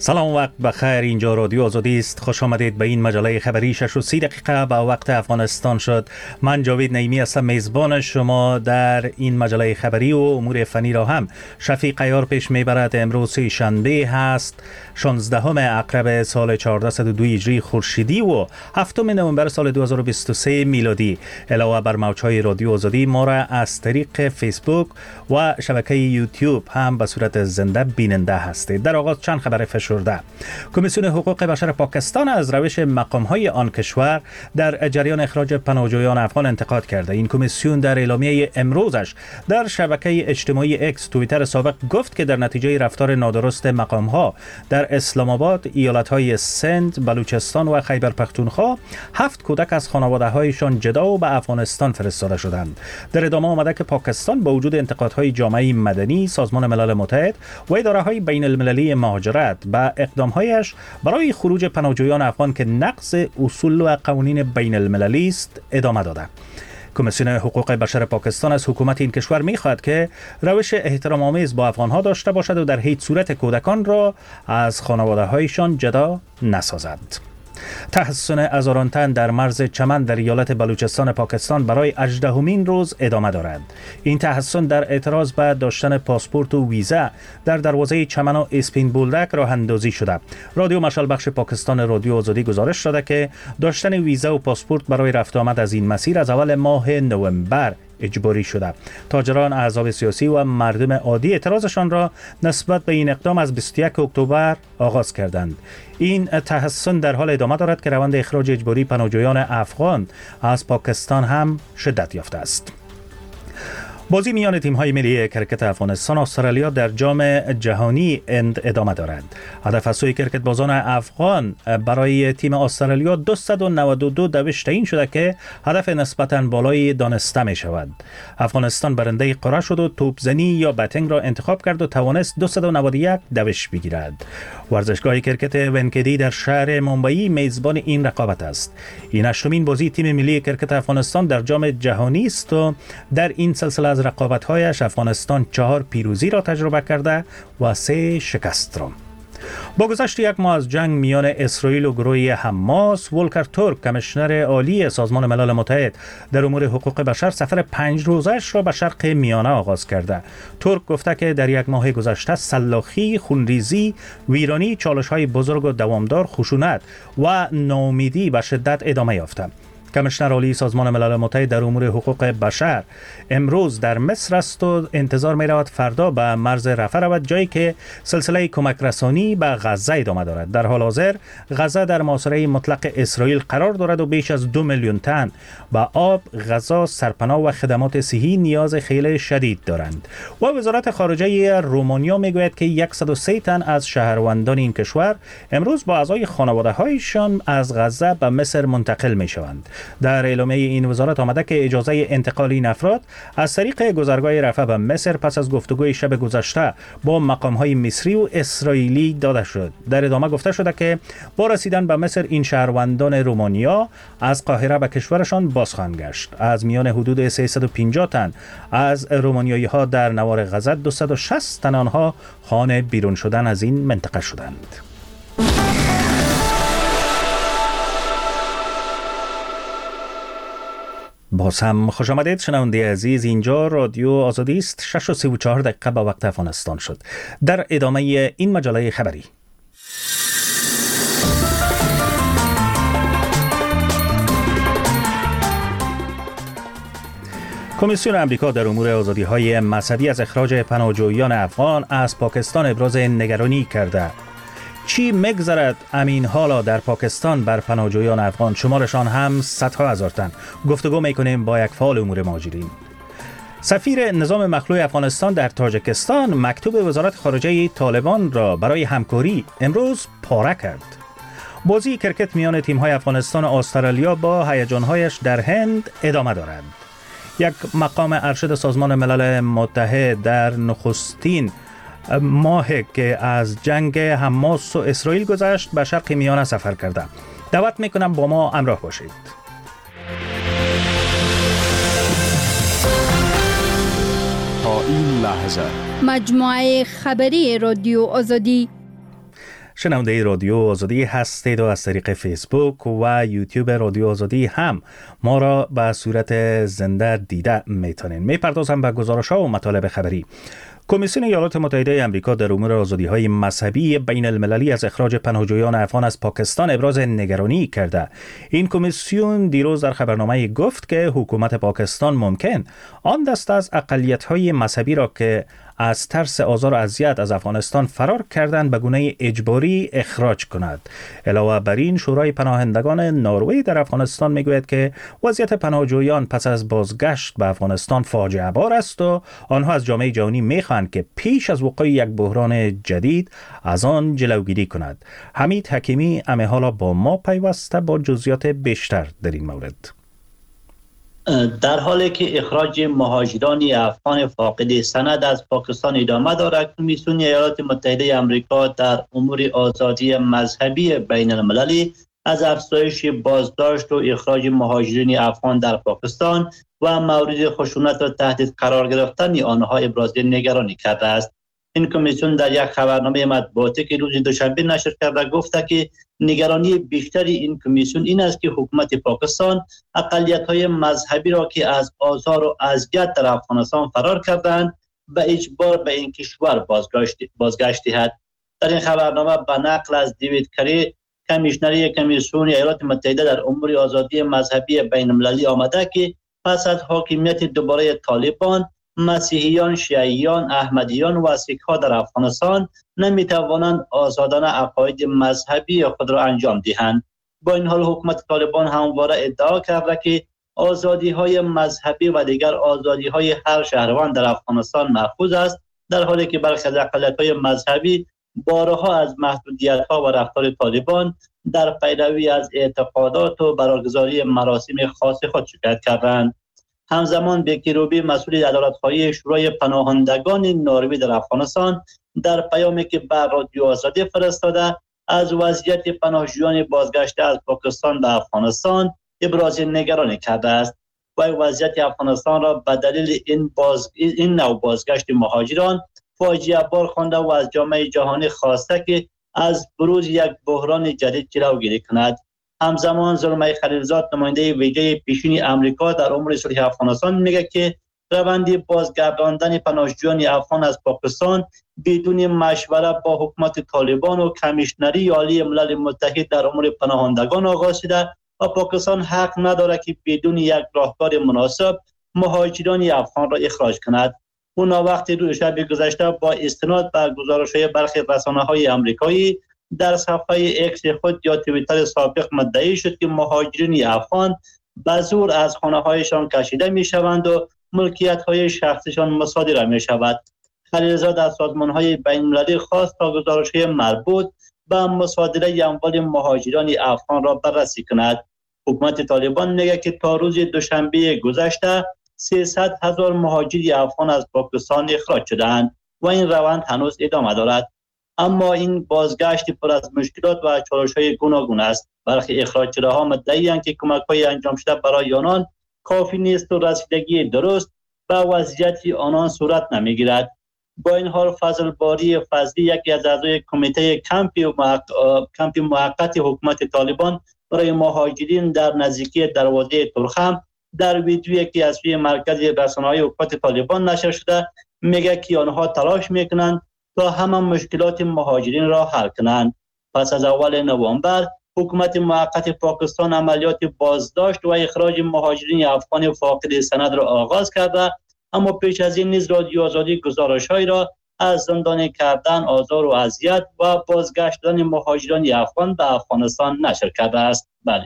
سلام، وقت بخیر. اینجا رادیو آزادی است. خوش آمدید به این مجله خبری 6:30 دقیقه به وقت افغانستان شد. من جاوید نعیمی هستم، میزبان شما در این مجله خبری و امور فنی را هم شفیق عیار پیش میبرد. امروز شنبه هست 16 اکتبر سال 1402 هجری خورشیدی و 7 نوامبر سال 2023 میلادی. علاوه بر موجهای رادیو آزادی، ما را از طریق فیسبوک و شبکه یوتیوب هم به صورت زنده بیننده هستید. در آغاز چند خبر فشرده. کمیسیون حقوق بشر پاکستان از روش مقام‌های آن کشور در جریان اخراج پناهجویان افغان انتقاد کرده. این کمیسیون در اعلامیه امروزش در شبکه اجتماعی اکس توییتر سابق گفت که در نتیجه رفتار نادرست مقام‌ها در اسلام آباد، ایالت‌های سند، بلوچستان و خیبر پختونخوا 7 کودک از خانواده‌هایشان جدا و به افغانستان فرستاده شدند. در ادامه آمده که پاکستان با وجود انتقادهای جامعه مدنی، سازمان ملل متحد و اداره‌های بین المللی مهاجرت به اقدامهایش برای خروج پناهجویان افغان که نقض اصول و قوانین بین المللی است ادامه داده. کمیسیون حقوق بشر پاکستان از حکومت این کشور می‌خواهد که روش احترام آمیز با افغان‌ها داشته باشد و در هیچ صورت کودکان را از خانواده‌هایشان جدا نسازد. تحصن هزاران تن در مرز چمن در ایالت بلوچستان پاکستان برای 18مین روز ادامه دارد. این تحصن در اعتراض به داشتن پاسپورت و ویزا در دروازه چمن و اسپین بولدک راه اندازی شده. رادیو مشعل بخش پاکستان رادیو آزادی گزارش داده که داشتن ویزا و پاسپورت برای رفت آمد از این مسیر از اول ماه نوامبر اجباری شده. تاجران، احزاب سیاسی و مردم عادی اعتراضشان را نسبت به این اقدام از 21 اکتبر آغاز کردند. این تحصن در حال ادامه دارد که روند اخراج اجباری پناهجویان افغان از پاکستان هم شدت یافته است. بازی میان تیم‌های ملی کرکت افغانستان و استرالیا در جام جهانی ادامه دارد. هدف از سوی کرکت بازان افغان برای تیم استرالیا 292 دوش تعیین شده که هدف نسبتاً بالایی دانسته می شود. افغانستان برنده قرعه شد و توپزنی یا بتینگ را انتخاب کرد و توانست 291 دوش بگیرد. ورزشگاه کرکت ونکدی در شهر ممبئی میزبان این رقابت است. این 8مین بازی تیم ملی کرکت افغانستان در جام جهانی است و در این سلسله از رقابت‌هایش افغانستان 4 پیروزی را تجربه کرده و 3 شکست را. با گذشت یک ماه از جنگ میان اسرائیل و گروه حماس، ولکر تورک، کمیشنر عالی سازمان ملل متحد در امور حقوق بشر سفر 5 روزه‌اش را به شرق میانه آغاز کرده. تورک گفته که در یک ماه گذشته سلاخی، خونریزی، ویرانی، چالش‌های بزرگ و دوامدار، خشونت و ناامیدی به شدت ادامه یافته. کمیشنر عالی سازمان ملل متحد در امور حقوق بشر امروز در مصر است و انتظار می رود فردا به مرز رفح رود، جایی که سلسله کمک رسانی به غزه ادامه دارد. در حال حاضر غزه در محاصره مطلق اسرائیل قرار دارد و بیش از 2 میلیون تن به آب، غذا، سرپناه و خدمات صحی نیاز خیلی شدید دارند. و وزارت خارجه رومانیا می گوید که 103 تن از شهروندان این کشور امروز با اعضای خانواده‌هایشان از غزه به مصر منتقل می شوند. در اعلامیه این وزارت آمده که اجازه انتقال این افراد از طریق گذرگاه رفح به مصر پس از گفتگوی شب گذشته با مقام‌های مصری و اسرائیلی داده شد. در ادامه گفته شده که با رسیدن به مصر این شهروندان رومانیا از قاهره به کشورشان باز خواهند گشت. از میان حدود 350 تن از رومانیایی‌ها در نوار غزه 260 تن آنها خانه بیرون شدن از این منطقه شدند. باز هم خوش آمدید شنونده عزیز. اینجا رادیو آزادی است. 6:34 دقیقه به وقت افغانستان شد. در ادامه این مجله خبری، کمیسیون امریکا در امور آزادی‌های مذهبی از اخراج پناهجویان افغان از پاکستان ابراز نگرانی کرده. چی مگذرد امین حالا در پاکستان بر پناهجویان افغان، شمارشان هم صدها هزار تن. گفتگو میکنیم با یک فعال امور مهاجرین. سفیر نظام مخلوع افغانستان در تاجیکستان مکتوب وزارت خارجه طالبان را برای همکاری امروز پاره کرد. بازی کرکت میان تیم‌های افغانستان و استرالیا با هیجان‌هایش در هند ادامه دارد. یک مقام ارشد سازمان ملل متحد در نخستین ماهی که از جنگ حماس و اسرائیل گذشت به شرق میانه سفر کرده. دعوت میکنم با ما همراه باشید. تا این لحظه مجموعه خبری رادیو آزادی. شنونده رادیو آزادی هستید و از طریق فیسبوک و یوتیوب رادیو آزادی هم ما را به صورت زنده دیده میتونین. میپردازم به گزارش ها و مطالب خبری. کمیسیون ایالات متحده آمریکا در امور آزادی‌های مذهبی بین المللی از اخراج پناهجویان افغان از پاکستان ابراز نگرانی کرده. این کمیسیون دیروز در خبرنامه گفت که حکومت پاکستان ممکن آن دسته از اقلیت‌های مذهبی را که از ترس آزار و اذیت از افغانستان فرار کردند به گونه اجباری اخراج کند. علاوه بر این، شورای پناهندگان نروژ در افغانستان میگوید که وضعیت پناهجویان پس از بازگشت به افغانستان فاجعه بار است و آنها از جامعه جهانی میخواهند که پیش از وقوع یک بحران جدید از آن جلوگیری کند. حمید حکیمی حالا با ما پیوسته با جزئیات بیشتر در این مورد. در حالی که اخراج مهاجران افغان فاقد سند از پاکستان ادامه دارد، کمیسیون ایالات متحده آمریکا در امور آزادی مذهبی بین المللی از افزایش بازداشت و اخراج مهاجرین افغان در پاکستان و مورد خشونت و تهدید قرار گرفتن آنها ابراز نگرانی کرده است. این کمیسیون در یک خبرنامه مطبوعاتی که روز دوشنبه نشر کرده گفته که نگرانی بیشتری این کمیسیون این است که حکومت پاکستان اقلیت‌های مذهبی را که از آزار و اذیت در افغانستان فرار کردند به اجبار به این کشور بازگشت دهد. در این خبرنامه به نقل از دیوید کری، کمیشنر کمیسیون ایالات متحده در امور آزادی مذهبی بین المللی آمده که پس از حاکمیت دوباره طالبان، مسیحیان، شیعیان، احمدیان و سیک‌ها در افغانستان نمیتوانند آزادانه عقاید مذهبی خود را انجام دهند. با این حال حکومت طالبان همواره ادعا کرده که آزادی‌های مذهبی و دیگر آزادی‌های هر شهروند در افغانستان محفوظ است، در حالی که برخی از اقلیت‌های مذهبی بارها از محدودیت‌ها و رفتار طالبان در پیروی از اعتقادات و برگزاری مراسم خاص خود شکایت کردند. همزمان بکی روبی، مسئول عدالت‌خواهی شورای پناهندگان نروژ در افغانستان، در پیامی که بر رادیو آزادی فرستاده از وضعیت پناهجویان بازگشته از پاکستان به افغانستان ابراز نگرانی کرده است و وضعیت افغانستان را به دلیل این نوع بازگشت مهاجران فاجعه بار خوانده و از جامعه جهانی خواسته که از بروز یک بحران جدید جلوگیری کند. همزمان زلمه خلیلزاد، نماینده ویژه پیشین آمریکا در امور صلح افغانستان، میگه که روند بازگرداندن پناهجویان افغان از پاکستان بدون مشوره با حکومت طالبان و کمیشنری عالی ملل متحد در امور پناهندگان آغاز شده و پاکستان حق ندارد که بدون یک راهکار مناسب مهاجران افغان را اخراج کند. اون وقتی دو شب گذشته با استناد به گزارش‌های برخی رسانه‌های آمریکایی در صفحه اکس خود یا توییتر سابق مدعی شد که مهاجرین افغان به زور از خانه‌هایشان کشیده می‌شوند و ملکیت‌های شخصیشان مصادره می‌شود. خلیلزاد از سازمان‌های بین‌المللی خواست تا گزارش‌های مربوط به مصادره اموال مهاجران افغان را بررسی کند. حکومت طالبان میگه که تا روز دوشنبه گذشته 300,000 مهاجر افغان از پاکستان اخراج شدند و این روند هنوز ادامه دارد. اما این بازگشت پر از مشکلات و چالش‌های گوناگون است. برخی اخراج شده‌ها مدعی‌اند که کمک‌های انجام شده برای آنان کافی نیست و رسیدگی درست به وضعیت آنان صورت نمی‌گیرد. با این حال فضل باری فضلی، یکی از اعضای کمیته کمپ موقت حکومت طالبان برای مهاجرین در نزدیکی دروازه ترخم، در ویدیویی که از سوی مرکز رسانه‌های حکومت طالبان نشر شده میگه که آنها تلاش میکنند تا همه مشکلات مهاجرین را حل کنند. پس از اول نوامبر حکومت موقت پاکستان عملیات بازداشت و اخراج مهاجرین افغان فاقد سند را آغاز کرده، اما پیش از این نیز رادیو آزادی گزارش‌هایی را از زندانی کردن، آزار و اذیت و بازگشتن مهاجران افغان به افغانستان نشر کرده است. بله.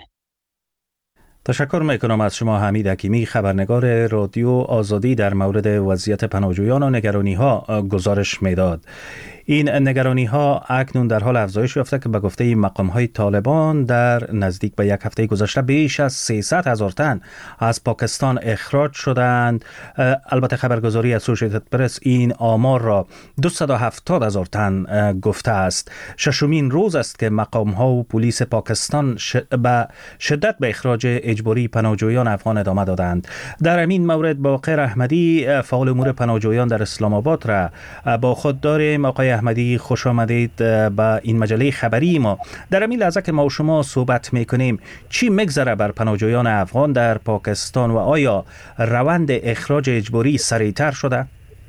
تشکر میکنم از شما حمید حکیمی، خبرنگار رادیو آزادی در مورد وضعیت پناهجویان و نگرانی ها گزارش میداد. این نگرانی ها اکنون در حال افزایش یافته که به گفته مقام های طالبان در نزدیک به یک هفته گذشته بیش از 300,000 تن از پاکستان اخراج شدند. البته خبرگزاری اسوسییتد پرس این آمار را 270,000 تن گفته است. ششمین روز است که مقام ها و پلیس پاکستان به شدت به اخراج اجباری پناهجویان افغان ادامه دادند. در همین مورد باقر احمدی، فعال امور پناهجویان در اسلام آباد را با خود داریم. آقای احمدی، خوش آمدید به این مجله خبری ما. در این لحظه که ما و شما صحبت میکنیم چی میگذره بر پناهجویان افغان در پاکستان و آیا روند اخراج اجباری سریعتر شده؟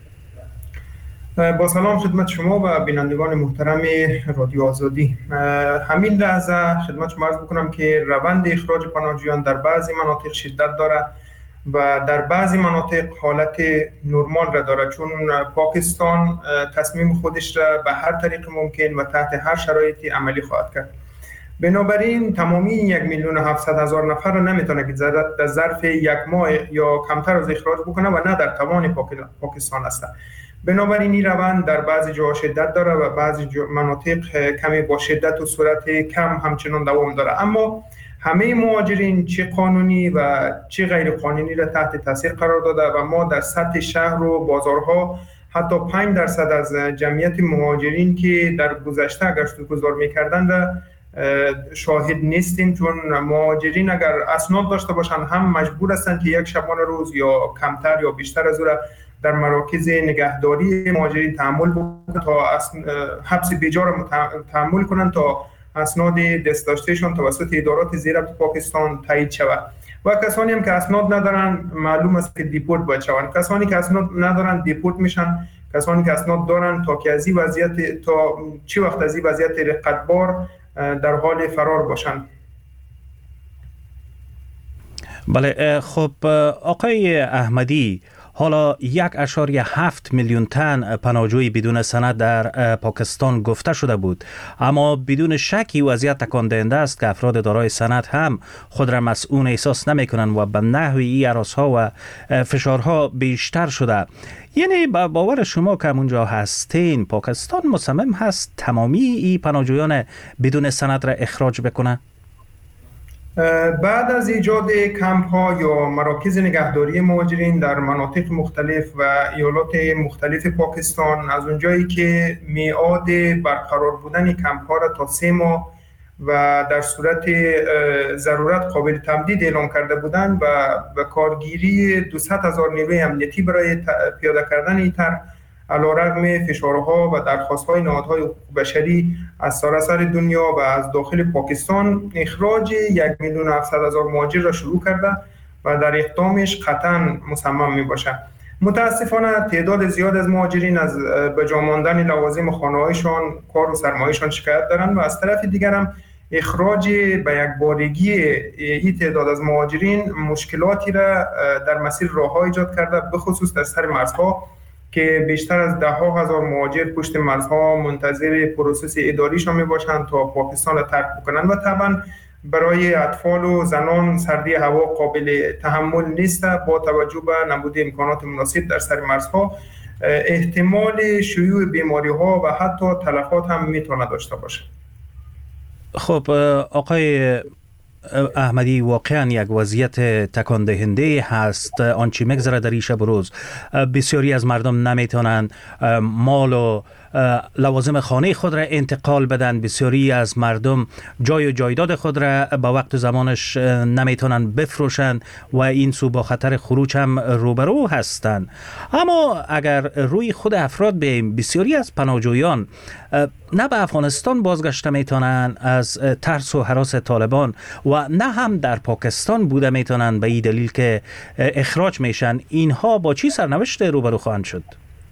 با سلام خدمت شما و بینندگان محترم رادیو آزادی. همین لحظه خدمت شما عرض بکنم که روند اخراج پناهجویان در بعضی مناطق شدت داره و در بعضی مناطق حالت نرمال را داره، چون پاکستان تصمیم خودش را به هر طریق ممکن و تحت هر شرایطی عملی خواهد کرد. بنابراین تمامی 1,700,000 نفر را نمیتونه که در ظرف یک ماه یا کمتر از اخراج بکنه و نه در توان پاکستان است. بنابراین این روند در بعضی جاها شدت داره و بعضی مناطق کمی با شدت و سرعت کم همچنان دوام داره. اما همه مهاجرین چه قانونی و چه غیر قانونی را تحت تاثیر قرار داده و ما در سطح شهر و بازارها حتی 5% از جمعیت مهاجرین که در گذشته گشت‌وگذار می‌کردند را شاهد نیستیم، چون مهاجرین اگر اسناد داشته باشند هم مجبور هستند که یک شبانه روز یا کمتر یا بیشتر از او را در مراکز نگهداری مهاجرین تحمل بکنند تا حبس بیجا را تحمل کنند تا اسناد دست داشتهشان توسط ادارات زیربط پاکستان تایید شود. و کسانی هم که اسناد ندارن معلوم است که دیپورت باید شوند. کسانی که اسناد ندارن دیپورت میشن. کسانی که اسناد دارن تا که از این وضعیت تا چه وقت از این وضعیت رقتبار در حال فرار باشند. بله، خب آقای احمدی، حالا 1.7 میلیون تن پناهجوی بدون سند در پاکستان گفته شده بود، اما بدون شکی وضعیت تکان دهنده است که افراد دارای سند هم خود را مسئول احساس نمی کنند و به نحوی این هراس‌ها و فشارها بیشتر شده. یعنی با باور شما که اونجا هستین پاکستان مصمم هست تمامی این پناهجویان بدون سند را اخراج بکنه؟ بعد از ایجاد کمپ ها یا مراکز نگهداری مهاجرین در مناطق مختلف و ایالات مختلف پاکستان، از اونجایی که میعاد برقرار بودن کمپ ها را تا 3 ماه و در صورت ضرورت قابل تمدید اعلام کرده بودند و به کارگیری 200,000 نیروی امنیتی برای پیاده کردن این طرح، علیرغم فشارها و درخواست‌های نهادهای حقوق بشری از سراسر دنیا و از داخل پاکستان، اخراج 1,700,000 مهاجر را شروع کرده و در اقدامش قطعاً مصمم میباشد. متاسفانه تعداد زیاد از مهاجرین از به جا ماندن لوازم خانه‌هایشان، کار و سرمایه‌شان شکایت دارند و از طرف دیگر هم اخراج به یک بارگی این تعداد از مهاجرین مشکلاتی را در مسیر راه‌ها ایجاد کرده، به خصوص در سر مرزها که بیشتر از 10,000 مهاجر پشت مرزها منتظر پروسس اداریشان میباشند تا پاکستان را ترک بکنند و طبعا برای اطفال و زنان سردی هوا قابل تحمل نیست. با توجه به نبود امکانات مناسب در سر مرزها احتمال شیوع بیماری ها و حتی تلفات هم میتونه داشته باشه. خب آقای احمدی، واقعا یک وضعیت تکان دهنده هست آنچه میگذره در این شب و روز. بسیاری از مردم نمیتونن مال و لوازم خانه خود را انتقال بدن، بسیاری از مردم جای و جایداد خود را به وقت و زمانش نمیتونن بفروشن و این سو با خطر خروج هم روبرو هستند. اما اگر روی خود افراد بیم، بسیاری از پناهجویان نه به افغانستان بازگشته میتونن از ترس و هراس طالبان و نه هم در پاکستان بوده میتونن به این دلیل که اخراج میشن. اینها با چی سرنوشت روبرو خواهند شد؟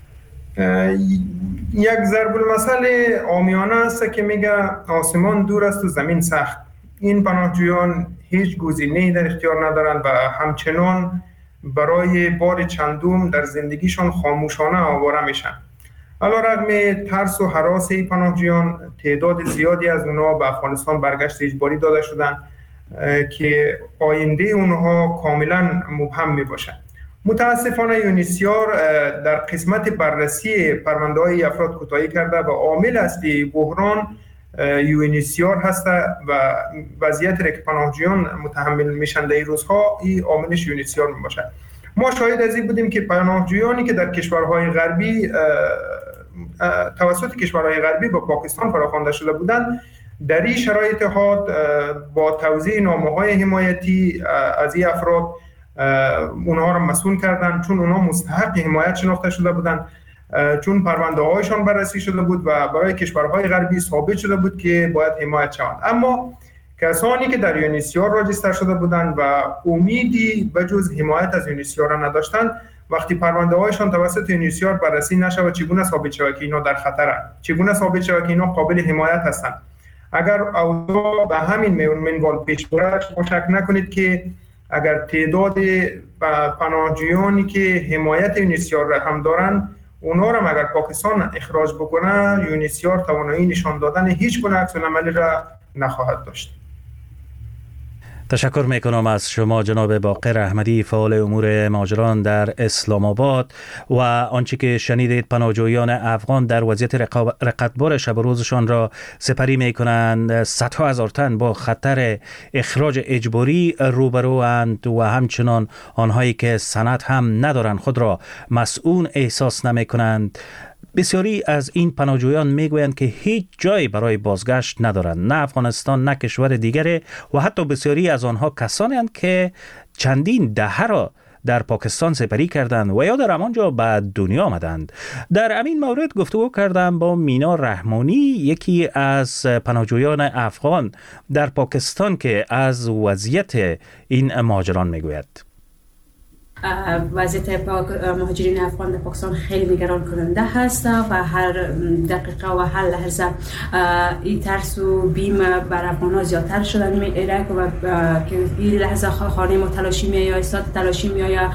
یک ضرب المثل عامیانه است که میگه آسمان دور است و زمین سخت. این پناهجویان هیچ گزینه‌ای در اختیار ندارند و همچنان برای بار چندم در زندگیشان خاموشانه آواره میشن. علیرغم ترس و هراس این پناهجویان، تعداد زیادی از اونها به افغانستان برگشت اجباری داده شدند که آینده اونها کاملا مبهم میباشد. متاسفانه یونیسیار در قسمت بررسی پرونده‌های افراد کوتاهی کرده و عامل اصلی بحران یونیسیار هست و وضعیت را که پناهجویان متحمل میشن در این روزها، این عاملش یونیسیار میباشد. ما شاهد از این بودیم که پناهجویانی که در کشورهای غربی توسط کشورهای غربی به پاکستان فراخوانده شده بودند، در این شرایط ها با توزیع نامه‌های حمایتی از این افراد اونها را مسئول کردن، چون اونها مستحق حمایت شناخته شده بودند چون پرونده هایشان بررسی شده بود و برای کشورهای غربی ثابت شده بود که باید حمایت شوند. اما کسانی که در یونیسیار راجستر شده بودند و امیدی به جز حمایت از یونیسیار نداشتند، وقتی پرونده هایشان توسط یونیسیار بررسی نشود چگونه ثابت شود که اینا در خطرند؟ چگونه ثابت شود که اینا قابل حمایت هستند؟ اگر اوضاع به همین منوال پیش برد، شما شک نکنید که اگر تعداد پناهجویانی که حمایت یونیسیار را هم دارند، اونا را اگر پاکستان اخراج بکنه، یونیسیار توانایی نشان دادن هیچ گونه عکس‌العملی را نخواهد داشت. تشکر میکنم از شما جناب باقر احمدی، فعال امور مهاجران در اسلام آباد. و آنچه که شنیدید، پناهجویان افغان در وضعیت رقتبار شب و روزشان را سپری میکنند. صدها هزار تن با خطر اخراج اجباری روبروند و همچنان آنهایی که سند هم ندارند خود را مسئول احساس نمیکنند. بسیاری از این پناهجویان میگویند که هیچ جایی برای بازگشت ندارند، نه افغانستان نه کشور دیگری، و حتی بسیاری از آنها کسانی هستند که چندین دهه را در پاکستان سپری کردند و یا در همانجا به دنیا آمدند. در همین مورد گفتگو کردم با مینا رحمانی، یکی از پناهجویان افغان در پاکستان، که از وضعیت این مهاجران میگوید. وضعیت مهاجرین افغان در پاکستان خیلی نگران کننده هست و هر دقیقه و هر لحظه این ترس و بیم بر افغان‌ها زیادتر شدن میره و که این لحظه خانه ما تلاشی میآید، استاد تلاشی میآید،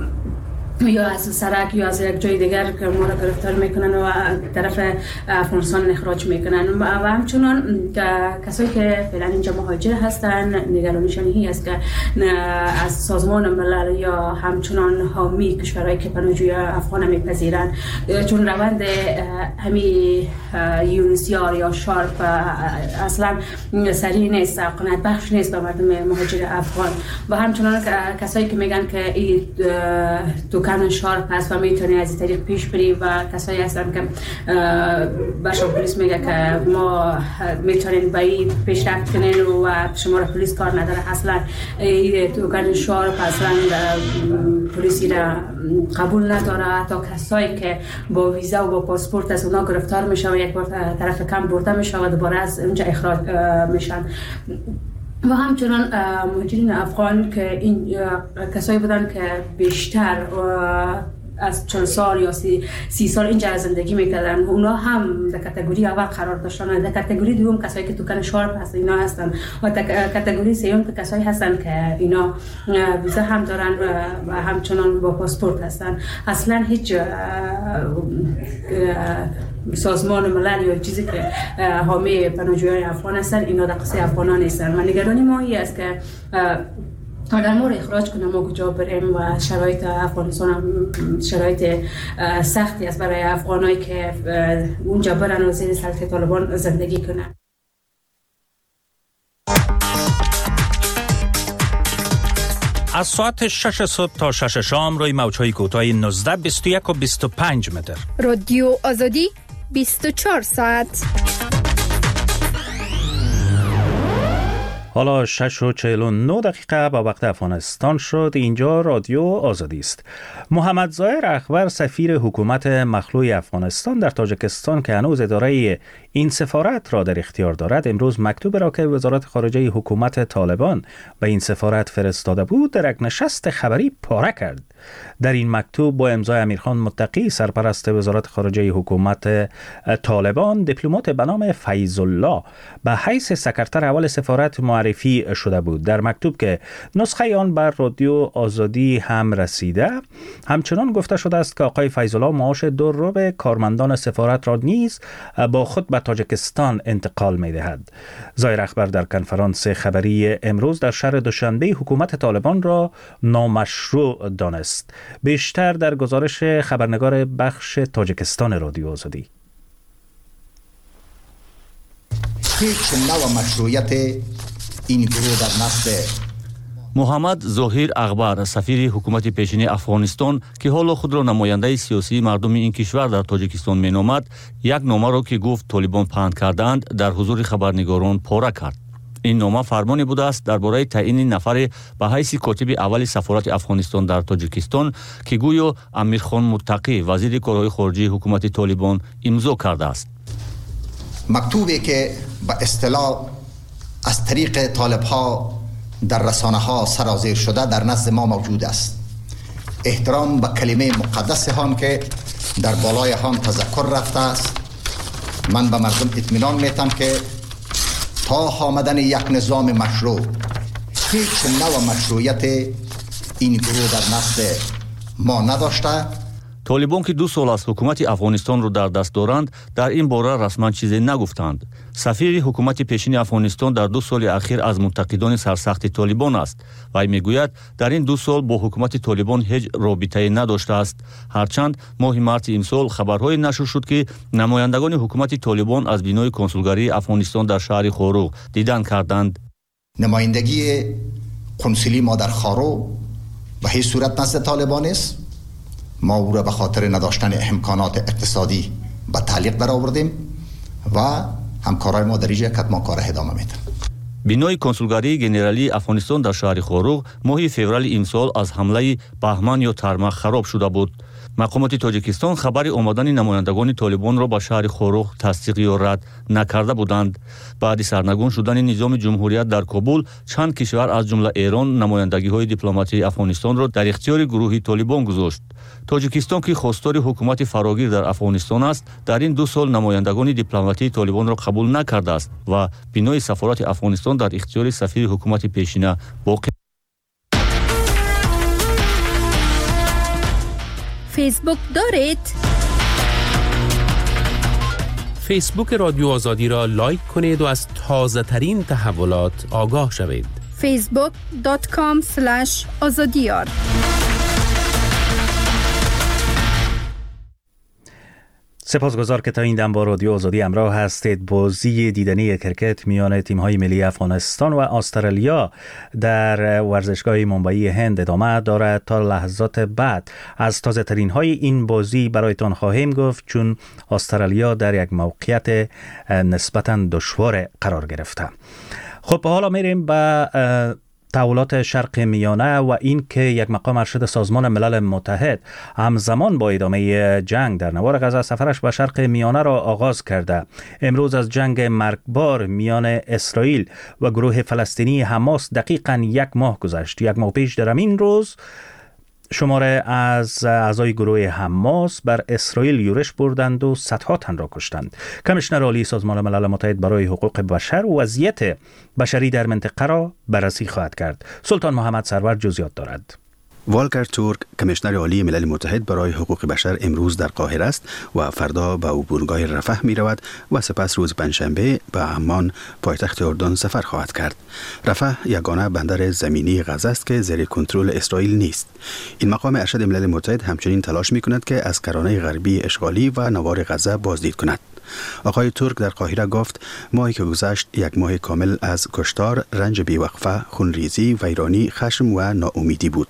یا از سرک یا از یک جای دیگر که ما را گرفتار میکنن و طرف افغانستان اخراج میکنن. و همچنان کسایی که فعلا اینجا مهاجر هستن، نگرانیشان این است که از سازمان ملل یا همچنان حامی کشورهایی که پناهجوی افغان میپذیرن، چون روند همی یونیسیار یا شارپ اصلا سریع نیست، قناعت بخش نیست به مردم مهاجر افغان. و همچنان کسایی که میگن که این دکان شارپ هست و میتونی از این طریق پیش بری، و کسایی هستن که باشا پلیس میگه که ما میتونین با این پیشرفت کنین و شما را پلیس کار نداره. اصلا این دکان شارپ اصلا پلیسی را قبول نداره. حتی کسایی که با ویزا و با پاسپورت از اونا گرفتار میشن و یک بار طرف کم برده میشن و دوباره از اونجا اخراج میشن. و همچنان مهاجرین افغان که این کسایی بودن که بیشتر از 40 سال یا 30 سال اینجا زندگی میکردن، اونا هم در کاتگوری اول قرار داشتن. در کاتگوری دوم کسایی که دکان شارپ هست اینا هستن، و در کاتگوری سوم کسایی هستن که اینا ویزا هم دارن و همچنان با پاسپورت هستن. اصلا هیچ سازمان ملل یا چیزی که حامی پناهجویان افغان هستن اینا در قصه افغانان نیستن. و نگرانی ما این است که اگر ما رو اخراج کنیم ما کجا بریم، و شرایط افغانستان هم شرایط سختی است برای افغانایی که اونجا برن و زیر سلطه طالبان زندگی کنن. از ساعت 6 صبح تا 6 شام روی موج‌های کوتاه 19 21 و 25 متر. رادیو آزادی 24 ساعت. حالا 6:49 دقیقه با وقت افغانستان شد. اینجا رادیو آزادی است. محمد ظاهر اخبر، سفیر حکومت مخلوع افغانستان در تاجیکستان که هنوز اداره این سفارت را در اختیار دارد، امروز مکتوب را که وزارت خارجه حکومت طالبان به این سفارت فرستاده بود در یک نشست خبری پاره کرد. در این مکتوب با امضای امیرخان متقی، سرپرست وزارت خارجه حکومت طالبان، دیپلمات به نام فیض الله به حیث سکرتر اول سفارت معرفی شده بود. در مکتوب که نسخه آن بر رادیو آزادی هم رسیده، همچنان گفته شده است که آقای فیض الله معاش 2 کارمندان سفارت را نیز با خود به تاجیکستان انتقال می دهد. ظاهر اخبر در کنفرانس خبری امروز در شهر دوشنبه حکومت طالبان را نامشروع دانست. بیشتر در گزارش خبرنگار بخش تاجیکستان رادیو آزادی. هیچ نوع مشروعیت این گروه در نفس محمد ظاهر اخبر، سفیر حکومت پیشین افغانستان که حالا خود را نماینده سیاسی مردم این کشور در تاجیکستان مینامد، یک نامه را که گفت طالبان پهن کردند در حضور خبرنگاران پاره کرد. این نامه فرمانی بوده است درباره تعیین نفر به حیث کاتب اول سفارت افغانستان در تاجیکستان که گویا امیرخان متقی وزیر کارهای خارجه حکومت طالبان امضا کرده است. مکتوبی که به اصطلاح از طریق طالب‌ها در رسانه‌ها سرازیر شده در نزد ما موجود است. احترام به کلمه مقدس هم که در بالای هم تذکر رفته است. من به مردم اطمینان میتم که تا آمدن یک نظام مشروع هیچ نوع مشروعیت این گروه در نزد ما نداشته. طالبان که 2 سال از حکومت افغانستان رو در دست دارند در این باره رسما چیزی نگفتند. سفیر حکومت پیشین افغانستان در 2 سال اخیر از منتقدان سرسخت طالبان است و میگوید در این 2 سال با حکومت طالبان هیچ رابطه‌ای نداشته است. هرچند ماه مارس امسال خبرهای نشر شد که نمایندگان حکومت طالبان از بینای کنسولگری افغانستان در شهر خاروق دیدن کردند. نمایندگی کنسولی ما در خاروق به هیچ صورت نزد طالبان است. ما او را به خاطر نداشتن امکانات اقتصادی به تعلیق در آوردیم و همکارای ما در اینجا کتمان کار ادامه میدن. بینای کنسولگری گنرالی افغانستان در شهر خاروق ماه فوریه امسال از حمله بهمن یا ترمخ خراب شده بود. مقامات تاجیکستان خبر آمدن نمایندگان طالبان را به شهر خاروق تصدیق یا رد نکرده بودند. بعد سرنگون شدن نظام جمهوریت در کابل چند کشور از جمله ایران نمایندگی‌های دیپلماتی افغانستان را در اختیار گروه طالبان گذاشت. تاجیکستان که خواستار حکومت فراگیر در افغانستان است در این 2 سال نمایندگان دیپلماتی طالبان را قبول نکرده است و بینای سفارت افغانستان در اختیار سفیر حکومت پیشینه باقی. فیسبوک دارید؟ فیسبوک رادیو آزادی را لایک کنید و از تازه ترین تحولات آگاه شوید. facebook.com/azadiyar سپاسگزار که تا این دم با رادیو آزادی همراه هستید. بازی دیدنی کرکت میان تیم‌های ملی افغانستان و استرالیا در ورزشگاه ممبئی هند ادامه دارد. تا لحظات بعد از تازه ترین های این بازی برایتان خواهیم گفت، چون استرالیا در یک موقعیت نسبتاً دشوار قرار گرفته. خب حالا میریم به تحولات شرق میانه و این که یک مقام ارشد سازمان ملل متحد همزمان با ادامه جنگ در نوار غزه سفرش به شرق میانه را آغاز کرده. امروز از جنگ مرگبار میان اسرائیل و گروه فلسطینی حماس دقیقاً 1 ماه گذشت. 1 ماه پیش در همین روز شماره از اعضای گروه حماس بر اسرائیل یورش بردند و صدها تن را کشتند. کمیشنر عالی سازمان ملل متحد برای حقوق بشر وضعیت بشری در منطقه را بررسی خواهد کرد. سلطان محمد سرور جزئیات دارد. والکر تورک کمیشنر عالی ملل متحد برای حقوق بشر امروز در قاهره است و فردا به عبورگاه رفح می رود و سپس روز پنجشنبه به عمان پایتخت اردن سفر خواهد کرد. رفح یگانه بندر زمینی غزه است که زیر کنترل اسرائیل نیست. این مقام ارشد ملل متحد همچنین تلاش می کند که از کرانه غربی اشغالی و نوار غزه بازدید کند. آقای تورک در قاهره گفت ماهی که گذشت 1 ماه کامل از کشتار، رنج بیوقفه، خونریزی، ویرانی، خشم و ناامیدی بود.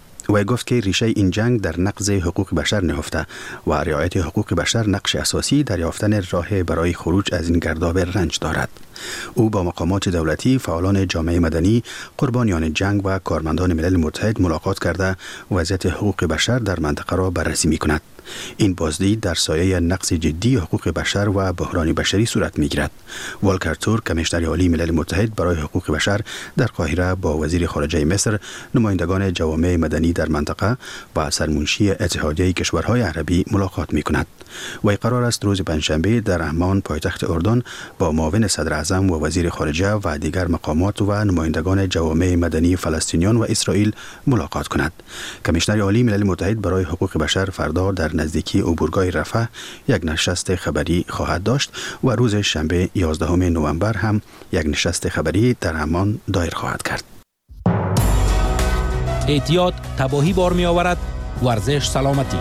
و گفت که ریشه این جنگ در نقض حقوق بشر نهفته و رعایت حقوق بشر نقش اساسی در یافتن راه برای خروج از این گرداب رنج دارد. او با مقامات دولتی، فعالان جامعه مدنی، قربانیان جنگ و کارمندان ملل متحد ملاقات کرده وضعیت حقوق بشر در منطقه را بررسی می کند. این بازدید در سایه نقض جدی حقوق بشر و بحران بشری صورت می‌گیرد. والکر تورک کمیشنر عالی ملل متحد برای حقوق بشر در قاهره با وزیر خارجه مصر، نمایندگان جوامع مدنی در منطقه و سرمنشی اتحادیه کشورهای عربی ملاقات می‌کند. و قرار است روز پنجشنبه در عمان پایتخت اردن با معاون صدر اعظم و وزیر خارجه و دیگر مقامات و نمایندگان جوامع مدنی فلسطینیان و اسرائیل ملاقات کند. کمیشنر عالی ملل متحد برای حقوق بشر فردا در نزدیکی عبورگاه رفح یک نشست خبری خواهد داشت و روز شنبه 11 نوامبر هم یک نشست خبری در عمان دایر خواهد کرد. احتیاط تباهی بار می آورد. ورزش سلامتی.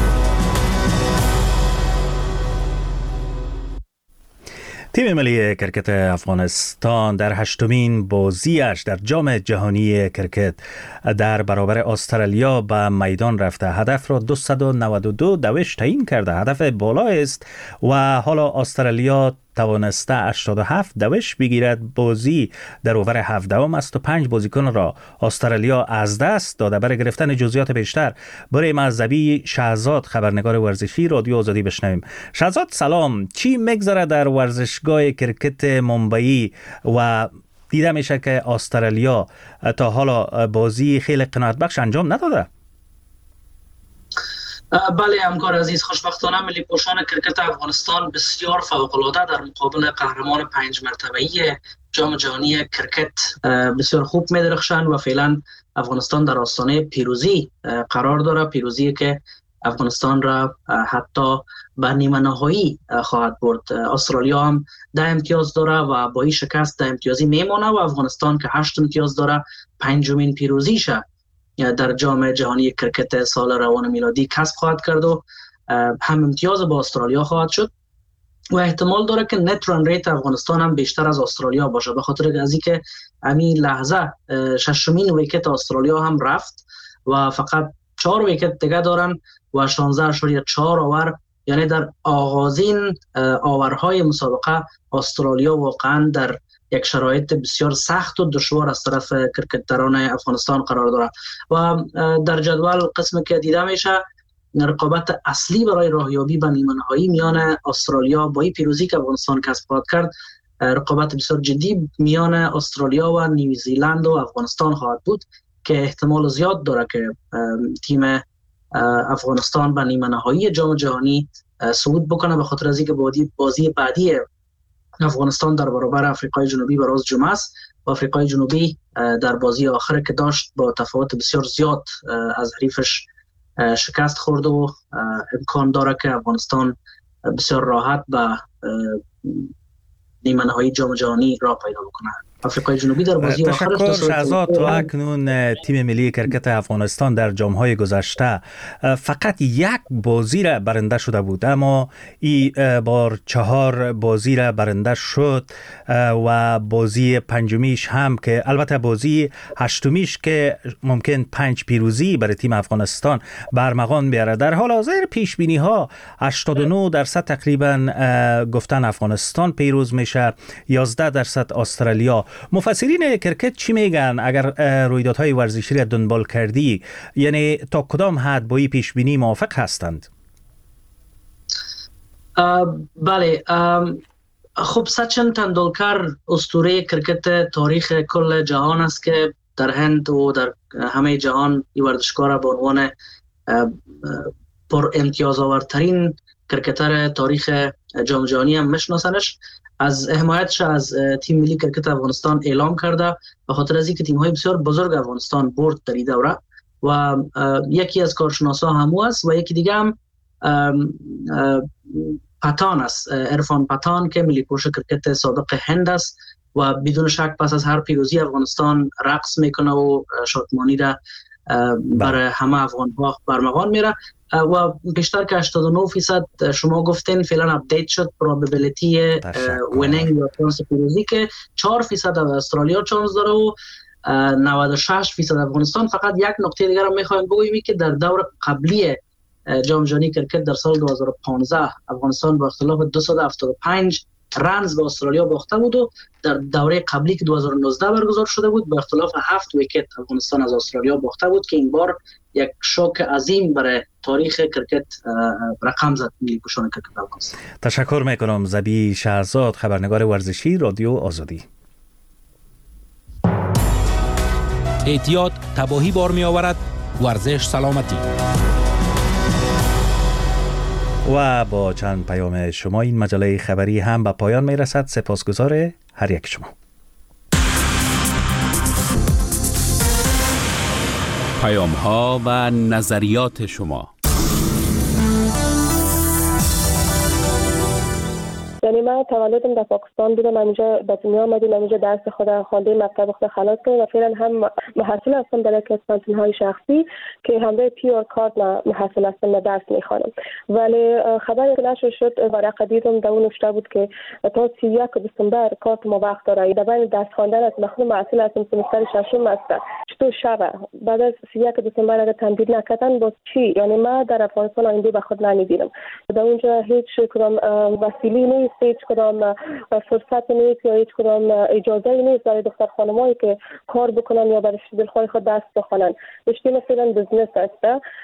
تیم ملی کرکت افغانستان در 8مین بازیش در جام جهانی کرکت در برابر استرالیا به میدان رفته. هدف را 292 دوش تعیین کرده. هدف بالا است و حالا استرالیا توانسته 87 دوش بگیرد. بازی در اوور 17 است و 5 بازیکن را استرالیا از دست داده. برای گرفتن جزئیات بیشتر بریم از زبی شهزاد خبرنگار ورزشی رادیو آزادی بشنویم. شهزاد سلام، چی میگذره در ورزشگاه کرکت ممبئی و دیده میشه که استرالیا تا حالا بازی خیلی قناعت بخش انجام نداده؟ بله همکار عزیز، خوشبختانه ملی پوشان کرکت افغانستان بسیار فوق‌العاده در مقابل قهرمان 5 مرتبه‌ای جام جهانی کرکت بسیار خوب می‌درخشند و فعلا افغانستان در آستانه پیروزی قرار داره، پیروزی که افغانستان را حتی به نیمه نهایی خواهد برد. استرالیا هم 10 امتیاز داره و با این شکست 10 امتیازی میمونه و افغانستان که 8 امتیاز داره 5مین پیروزیشه در جام جهانی کرکت سال روان میلادی کسب خواهد کرد و هم امتیاز با استرالیا خواهد شد و احتمال داره که نت ران ریت افغانستان هم بیشتر از استرالیا باشه، به خاطر از اینکه همین لحظه 6مین ویکت استرالیا هم رفت و فقط 4 ویکت دیگه دارن و 16.4 آور، یعنی در آغازین آورهای مسابقه استرالیا واقعا در یک شرایط بسیار سخت و دشوار از طرف کرکتران افغانستان قرار داره و در جدول قسمی که دیده میشه رقابت اصلی برای راهیابی به نیمه نهایی میان استرالیا با این پیروزی که افغانستان کسب خواهد کرد، رقابت بسیار جدی میان استرالیا و نیوزیلند و افغانستان خواهد بود که احتمال زیاد داره که تیم افغانستان به نیمه نهایی جام جهانی صعود بکنه، به خاطر از اینکه بازی بعدی افغانستان در برابر آفریقای جنوبی به روز جمعه است و آفریقای جنوبی در بازی آخر که داشت با تفاوت بسیار زیاد از حریفش شکست خورد و امکان داره که افغانستان بسیار راحت به نیمه نهایی جام جهانی راه پیدا بکنه. آفریقای جنوبی در بازی آخر تشکر شهزاد. تو اکنون تیم ملی کرکت افغانستان در جام‌های گذشته فقط یک بازی را برنده شده بود، اما این بار 4 بازی را برنده شد و بازی 5میش هم که البته بازی 8میش که ممکن 5 پیروزی برای تیم افغانستان برمغان بیاره. در حال حاضر پیش بینی ها 89% تقریبا گفتن افغانستان پیروز میشه، 11% استرالیا. مفسرین کرکت چی میگن اگر رویدادهای ورزشی را دنبال کردی؟ یعنی تا کدام حد با این پیش بینی موافق هستند؟ بله، خب سچن تندولکر اسطوره کرکت تاریخ کل جهان است که در هند و در همه جهان این ورزشکار را به عنوان پر امتیاز آورترین کرکتر تاریخ جام جهانی هم میشناسنش. از حمایتش از تیم ملی کرکت افغانستان اعلام کرده به خاطر از اینکه تیم‌های بسیار بزرگ افغانستان برد در این دوره و یکی از کارشناسا همو است و یکی دیگه هم پتان است، عرفان پتان که ملی پوش کرکت سابق هند است و بدون شک پس از هر پیروزی افغانستان رقص میکنه و شادمانی را برای همه افغان‌ها برمغان میره و بیشتر که 89% شما گفتین فعلا اپدیت شد پروبابیلیتی وینینگ یا چانس پیروزی که 4% استرالیا چانس داره و 96% افغانستان. فقط یک نکته دیگر رو میخوایم بگوییم که در دور قبلی جام جهانی کرکت در سال 2015 افغانستان با اختلاف 275 رنز به استرالیا باخته بود و در دوره قبلی که 2019 برگزار شده بود با اختلاف 7 ویکت افغانستان از استرالیا باخته بود که این بار یک شوک عظیم برای تاریخ کرکت رقم زد ملی پوشان کرکت افغانستان. تشکر میکنم. زبی شهزاد خبرنگار ورزشی رادیو آزادی. احتیاط تباهی بار می آورد، ورزش سلامتی. و با چند پیام شما این مجله خبری هم به پایان می رسد. سپاسگزار هر یک شما. پیام ها و نظریات شما. یعنی من تولدم در پاکستان بودم، اینجا به دنیا آمدیم، اینجا درس خودم خواندم، مکتب خودم خلاص کردم و فعلا هم محصل هستم در یک از کانتین‌های شخصی که همراه پیور کارت محصل هستم و درس میخوانم. ولی خبری که نشر شد ورقه دیدم در اون نوشته بود که تا 31 دسامبر کارت ما وقت داره. در بین درس خواندن است، من خودم محصل هستم، سمستر ششم است. چطور شبه بعد از 31 دسامبر اگر تمدید نکردن باز چی؟ یعنی من در افغانستان آینده به خود نمیبینم. در اونجا هیچ کدام وسیله نیست، هیچ کدام فرصت نیست یا هیچ کدام اجازه نیست برای دختر خانمایی که کار بکنن یا برای دلخواه خود دست بخونن. بیشتر مثلا بزنس است